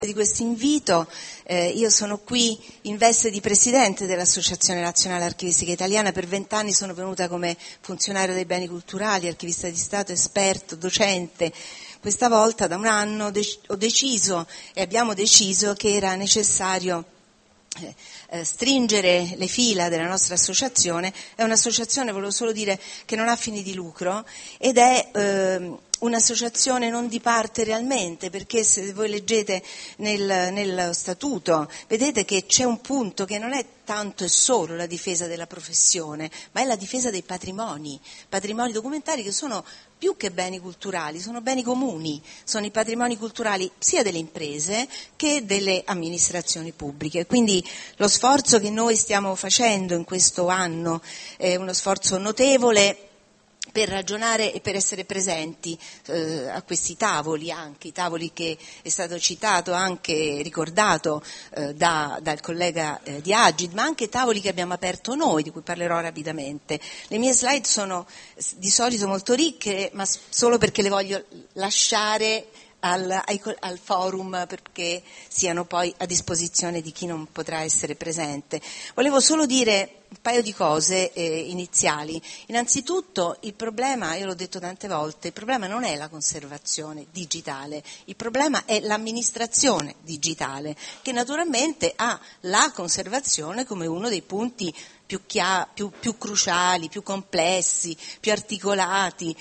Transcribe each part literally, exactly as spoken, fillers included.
di questo invito. Eh, io sono qui in veste di presidente dell'Associazione Nazionale Archivistica Italiana. Per vent'anni sono venuta come funzionario dei beni culturali, archivista di Stato, esperto, docente. Questa volta da un anno dec- ho deciso e abbiamo deciso che era necessario eh, eh, stringere le fila della nostra associazione. È un'associazione, volevo solo dire, che non ha fini di lucro ed è eh, un'associazione non di parte realmente, perché se voi leggete nel, nello statuto vedete che c'è un punto che non è tanto e solo la difesa della professione, ma è la difesa dei patrimoni, patrimoni documentari che sono più che beni culturali, sono beni comuni, sono i patrimoni culturali sia delle imprese che delle amministrazioni pubbliche. Quindi lo sforzo che noi stiamo facendo in questo anno è uno sforzo notevole per ragionare e per essere presenti eh, a questi tavoli, anche i tavoli che è stato citato, anche ricordato eh, da, dal collega eh, di Agid, ma anche tavoli che abbiamo aperto noi, di cui parlerò rapidamente. Le mie slide sono di solito molto ricche, ma solo perché le voglio lasciare Al, al forum perché siano poi a disposizione di chi non potrà essere presente. Volevo solo dire un paio di cose eh, iniziali. Innanzitutto il problema, io l'ho detto tante volte, il problema non è la conservazione digitale, il problema è l'amministrazione digitale, che naturalmente ha la conservazione come uno dei punti più, chia- più, più cruciali, più complessi, più articolati.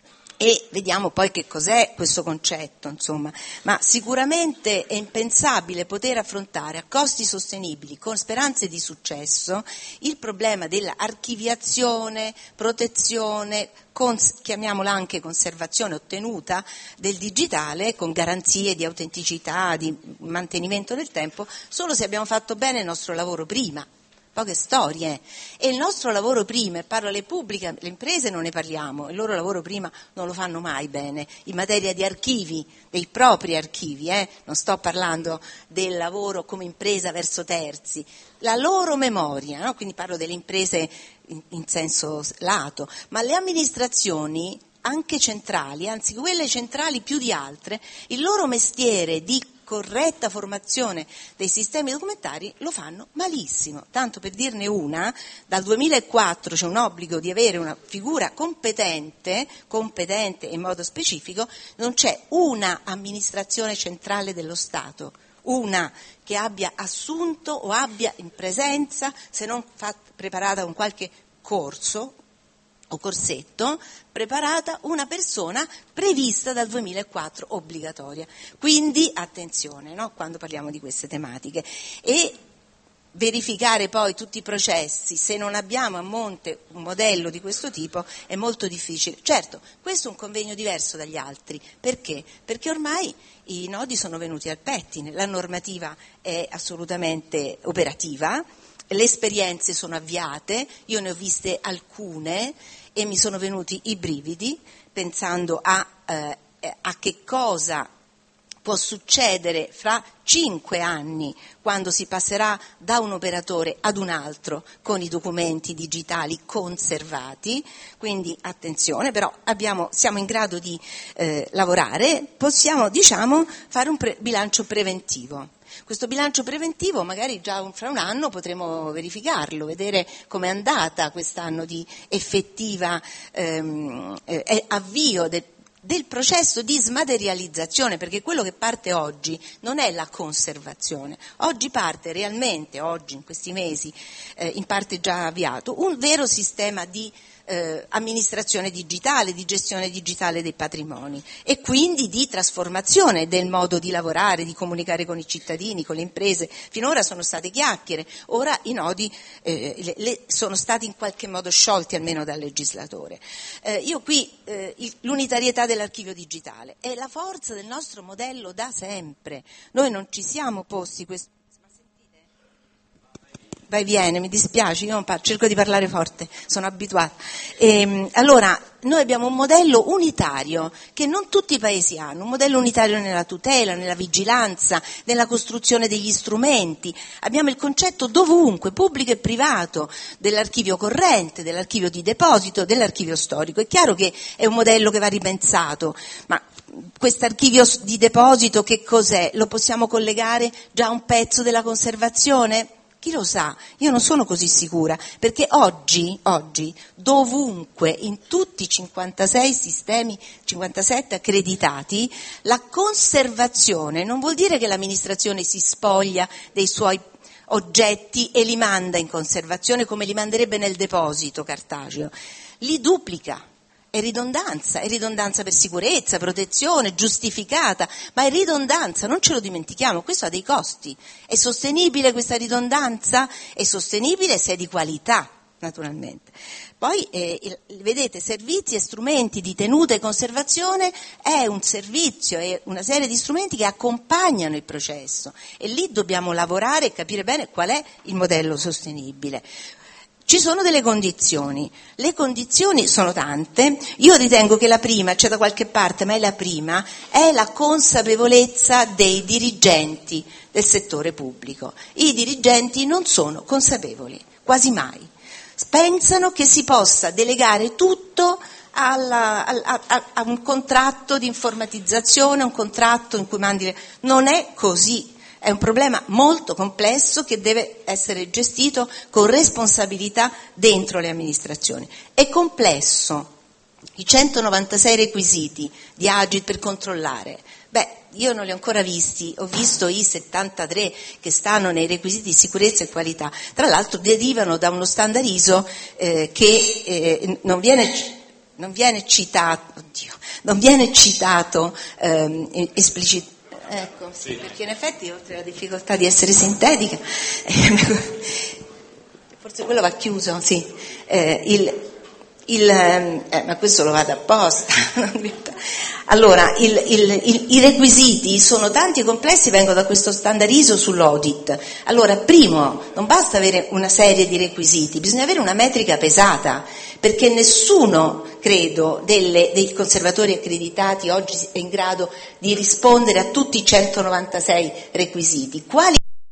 E vediamo poi che cos'è questo concetto, insomma, ma sicuramente è impensabile poter affrontare a costi sostenibili, con speranze di successo, il problema dell'archiviazione, protezione, cons- chiamiamola anche conservazione ottenuta del digitale, con garanzie di autenticità, di mantenimento nel tempo, solo se abbiamo fatto bene il nostro lavoro prima. Poche storie. E il nostro lavoro prima, e parlo alle pubbliche, le imprese non ne parliamo, il loro lavoro prima non lo fanno mai bene, in materia di archivi, dei propri archivi, eh? Non sto parlando del lavoro come impresa verso terzi, la loro memoria, no? Quindi parlo delle imprese in, in senso lato, ma le amministrazioni anche centrali, anzi quelle centrali più di altre, il loro mestiere di corretta formazione dei sistemi documentari lo fanno malissimo. Tanto per dirne una, dal duemilaquattro c'è un obbligo di avere una figura competente, competente in modo specifico, non c'è una amministrazione centrale dello Stato, una che abbia assunto o abbia in presenza, se non fat, preparata con qualche corso o corsetto, preparata una persona prevista dal duemilaquattro obbligatoria. Quindi attenzione, no? Quando parliamo di queste tematiche. E verificare poi tutti i processi, se non abbiamo a monte un modello di questo tipo, è molto difficile. Certo, questo è un convegno diverso dagli altri. Perché? Perché ormai i nodi sono venuti al pettine, la normativa è assolutamente operativa, le esperienze sono avviate, io ne ho viste alcune e mi sono venuti i brividi pensando a, eh, a che cosa può succedere fra cinque anni quando si passerà da un operatore ad un altro con i documenti digitali conservati. Quindi attenzione, però abbiamo, siamo in grado di eh, lavorare, possiamo diciamo fare un pre- bilancio preventivo. Questo bilancio preventivo magari già un, fra un anno potremo verificarlo, vedere com'è andata quest'anno di effettiva ehm, eh, avvio de, del processo di smaterializzazione, perché quello che parte oggi non è la conservazione, oggi parte realmente, oggi in questi mesi, eh, in parte già avviato, un vero sistema di Eh, amministrazione digitale, di gestione digitale dei patrimoni e quindi di trasformazione del modo di lavorare, di comunicare con i cittadini, con le imprese. Finora sono state chiacchiere, ora i nodi eh, le, le, sono stati in qualche modo sciolti almeno dal legislatore. Eh, io qui eh, il, l'unitarietà dell'archivio digitale è la forza del nostro modello da sempre. Noi non ci siamo posti questo. Vai viene, mi dispiace, io non parlo, cerco di parlare forte, sono abituata. E, allora, noi abbiamo un modello unitario che non tutti i paesi hanno, un modello unitario nella tutela, nella vigilanza, nella costruzione degli strumenti. Abbiamo il concetto dovunque, pubblico e privato, dell'archivio corrente, dell'archivio di deposito, dell'archivio storico. È chiaro che è un modello che va ripensato, ma quest'archivio di deposito che cos'è? Lo possiamo collegare già a un pezzo della conservazione? Chi lo sa? Io non sono così sicura, perché oggi, oggi, dovunque, in tutti i cinquantasei sistemi, cinquantasette accreditati, la conservazione non vuol dire che l'amministrazione si spoglia dei suoi oggetti e li manda in conservazione come li manderebbe nel deposito cartaceo, li duplica. È ridondanza, è ridondanza per sicurezza, protezione, giustificata, ma è ridondanza, non ce lo dimentichiamo, questo ha dei costi. È sostenibile questa ridondanza? È sostenibile se è di qualità, naturalmente. Poi, eh, il, vedete, servizi e strumenti di tenuta e conservazione è un servizio, è una serie di strumenti che accompagnano il processo e lì dobbiamo lavorare e capire bene qual è il modello sostenibile. Ci sono delle condizioni, le condizioni sono tante, io ritengo che la prima, c'è da qualche parte, ma è la prima, è la consapevolezza dei dirigenti del settore pubblico. I dirigenti non sono consapevoli, quasi mai, pensano che si possa delegare tutto alla, a, a, a un contratto di informatizzazione, un contratto in cui mandi, non è così. È un problema molto complesso che deve essere gestito con responsabilità dentro le amministrazioni. È complesso. I centonovantasei requisiti di Agit per controllare, beh, io non li ho ancora visti, ho visto i settantatré che stanno nei requisiti di sicurezza e qualità. Tra l'altro derivano da uno standard I S O eh, che eh, non viene... non viene citato, oddio, non viene citato ehm, esplicitamente. Ecco, sì, perché in effetti oltre alla difficoltà di essere sintetica, forse quello va chiuso, sì, eh, il, il, eh, ma questo lo vado apposta. Allora, il, il, il, i requisiti sono tanti e complessi, vengono da questo standard I S O sull'audit. Allora, primo, non basta avere una serie di requisiti, bisogna avere una metrica pesata, perché nessuno, credo, delle, dei conservatori accreditati oggi è in grado di rispondere a tutti i centonovantasei requisiti. Quali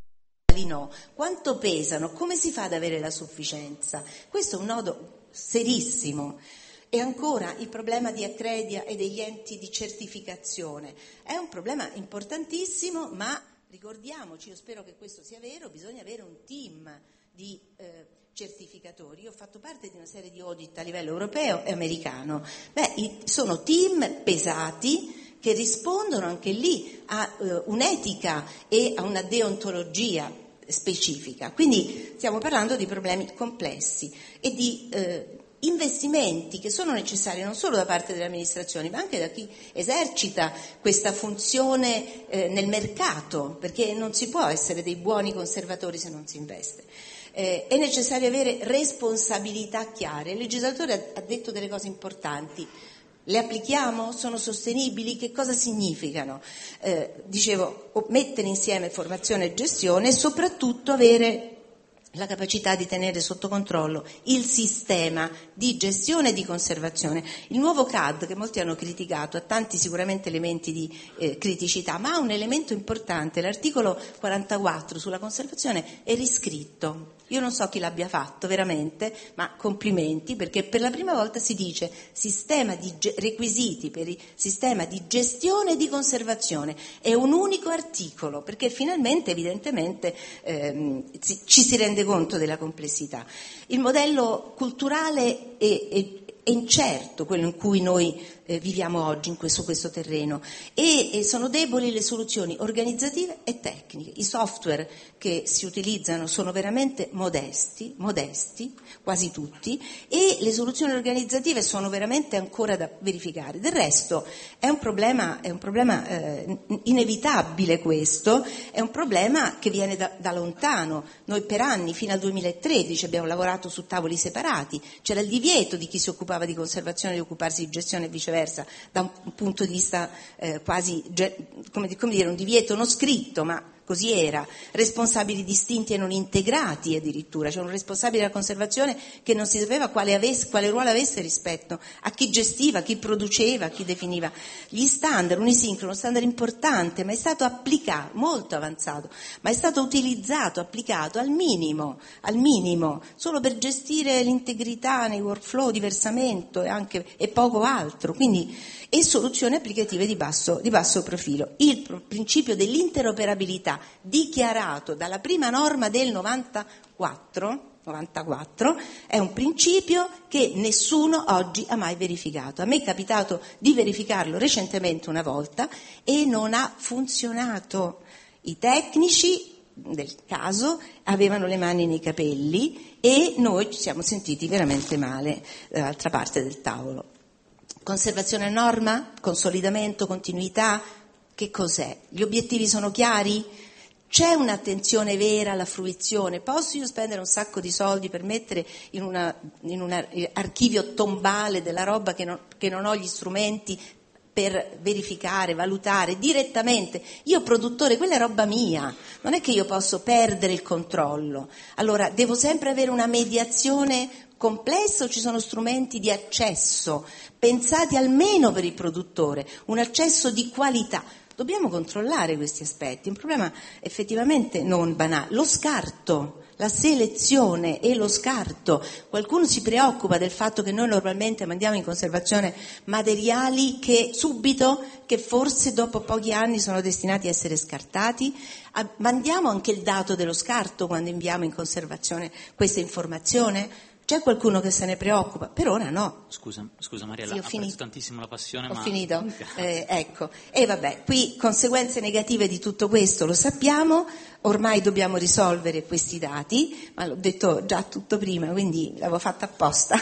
no? Quanto pesano? Come si fa ad avere la sufficienza? Questo è un nodo serissimo. E ancora il problema di Accredia e degli enti di certificazione. È un problema importantissimo, ma ricordiamoci, io spero che questo sia vero, bisogna avere un team di eh, certificatori. Io ho fatto parte di una serie di audit a livello europeo e americano. Beh, i, sono team pesati che rispondono anche lì a eh, un'etica e a una deontologia specifica. Quindi stiamo parlando di problemi complessi e di eh, investimenti che sono necessari non solo da parte delle amministrazioni, ma anche da chi esercita questa funzione eh, nel mercato, perché non si può essere dei buoni conservatori se non si investe. Eh, è necessario avere responsabilità chiare. Il legislatore ha, ha detto delle cose importanti. Le applichiamo? Sono sostenibili? Che cosa significano? Eh, dicevo, mettere insieme formazione e gestione e soprattutto avere la capacità di tenere sotto controllo il sistema di gestione e di conservazione. Il nuovo C A D, che molti hanno criticato, ha tanti sicuramente elementi di eh, criticità, ma ha un elemento importante, l'articolo quarantaquattro sulla conservazione è riscritto. Io non so chi l'abbia fatto veramente, ma complimenti, perché per la prima volta si dice sistema di ge- requisiti per il sistema di gestione e di conservazione. È un unico articolo, perché finalmente evidentemente ehm, ci si rende conto della complessità. Il modello culturale è, è, è incerto, quello in cui noi eh, viviamo oggi in questo, questo terreno, e, e sono deboli le soluzioni organizzative e tecniche. I software che si utilizzano sono veramente modesti, modesti, quasi tutti, e le soluzioni organizzative sono veramente ancora da verificare. Del resto è un problema, è un problema eh, inevitabile questo, è un problema che viene da, da lontano. Noi per anni, fino al duemilatredici, abbiamo lavorato su tavoli separati, c'era il divieto di chi si occupava di conservazione di occuparsi di gestione e viceversa, da un punto di vista eh, quasi, come, come dire, un divieto non scritto, ma così era, responsabili distinti e non integrati addirittura, c'è un responsabile della conservazione che non si sapeva quale, avesse, quale ruolo avesse rispetto a chi gestiva, chi produceva, chi definiva gli standard, unisincrono, uno standard importante, ma è stato applicato, molto avanzato, ma è stato utilizzato, applicato al minimo, al minimo, solo per gestire l'integrità nei workflow di versamento e, anche, e poco altro, quindi, e soluzioni applicative di basso, di basso profilo. Il pr- principio dell'interoperabilità dichiarato dalla prima norma del novantaquattro novantaquattro è un principio che nessuno oggi ha mai verificato. A me è capitato di verificarlo recentemente una volta e non ha funzionato. I tecnici del caso avevano le mani nei capelli e noi ci siamo sentiti veramente male dall'altra parte del tavolo. Conservazione a norma, consolidamento, continuità, che cos'è? Gli obiettivi sono chiari? C'è un'attenzione vera alla fruizione? Posso io spendere un sacco di soldi per mettere in una, in un archivio tombale della roba che non, che non ho gli strumenti per verificare, valutare direttamente? Io produttore, quella è roba mia, non è che io posso perdere il controllo. Allora, devo sempre avere una mediazione complessa o ci sono strumenti di accesso pensati almeno per il produttore, un accesso di qualità? Dobbiamo controllare questi aspetti, è un problema effettivamente non banale. Lo scarto, la selezione e lo scarto. Qualcuno si preoccupa del fatto che noi normalmente mandiamo in conservazione materiali che subito, che forse dopo pochi anni sono destinati a essere scartati. Mandiamo anche il dato dello scarto quando inviamo in conservazione questa informazione? C'è qualcuno che se ne preoccupa? Per ora no. Scusa, scusa Mariella, sì, ho apprezzo finito. tantissimo la passione, ho ma... finito, eh, ecco. E vabbè, qui conseguenze negative di tutto questo lo sappiamo, ormai dobbiamo risolvere questi dati, ma l'ho detto già tutto prima, quindi l'avevo fatta apposta.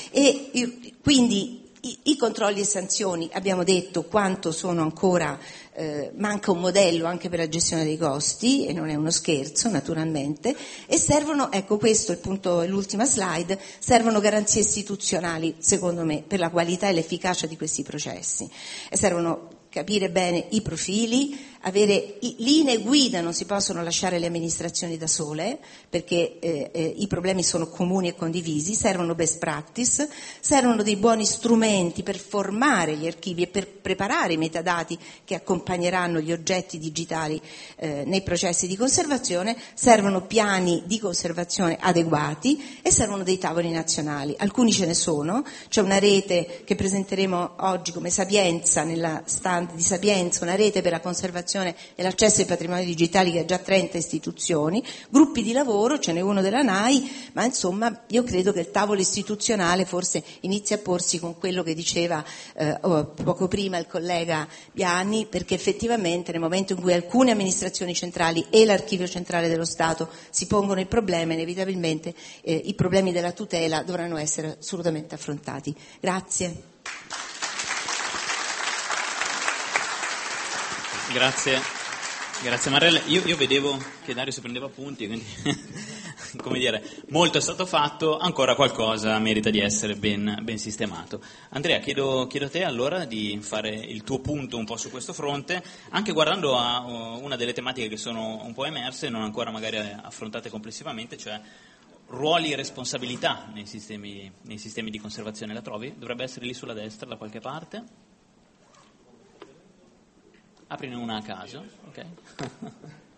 E quindi i, i controlli e sanzioni, abbiamo detto quanto sono ancora... Eh, manca un modello anche per la gestione dei costi, e non è uno scherzo naturalmente, e servono, ecco questo è il punto, è l'ultima slide, servono garanzie istituzionali secondo me per la qualità e l'efficacia di questi processi, e servono capire bene i profili, avere i, linee guida, non si possono lasciare le amministrazioni da sole perché eh, eh, i problemi sono comuni e condivisi, servono best practice, servono dei buoni strumenti per formare gli archivi e per preparare i metadati che accompagneranno gli oggetti digitali eh, nei processi di conservazione, servono piani di conservazione adeguati e servono dei tavoli nazionali. Alcuni ce ne sono, c'è una rete che presenteremo oggi come Sapienza, nella stand di Sapienza, una rete per la conservazione e l'accesso ai patrimoni digitali che ha già trenta istituzioni, gruppi di lavoro, ce n'è uno della N A I, ma insomma io credo che il tavolo istituzionale forse inizi a porsi con quello che diceva eh, poco prima il collega Bianni, perché effettivamente nel momento in cui alcune amministrazioni centrali e l'Archivio Centrale dello Stato si pongono il problema, inevitabilmente eh, i problemi della tutela dovranno essere assolutamente affrontati. Grazie. Grazie, grazie Mariella. Io, io vedevo che Dario si prendeva appunti, quindi come dire, molto è stato fatto, ancora qualcosa merita di essere ben, ben sistemato. Andrea, chiedo, chiedo a te allora di fare il tuo punto un po' su questo fronte, anche guardando a una delle tematiche che sono un po' emerse, non ancora magari affrontate complessivamente, cioè ruoli e responsabilità nei sistemi, nei sistemi di conservazione. La trovi? Dovrebbe essere lì sulla destra da qualche parte. Aprine una a caso, ok?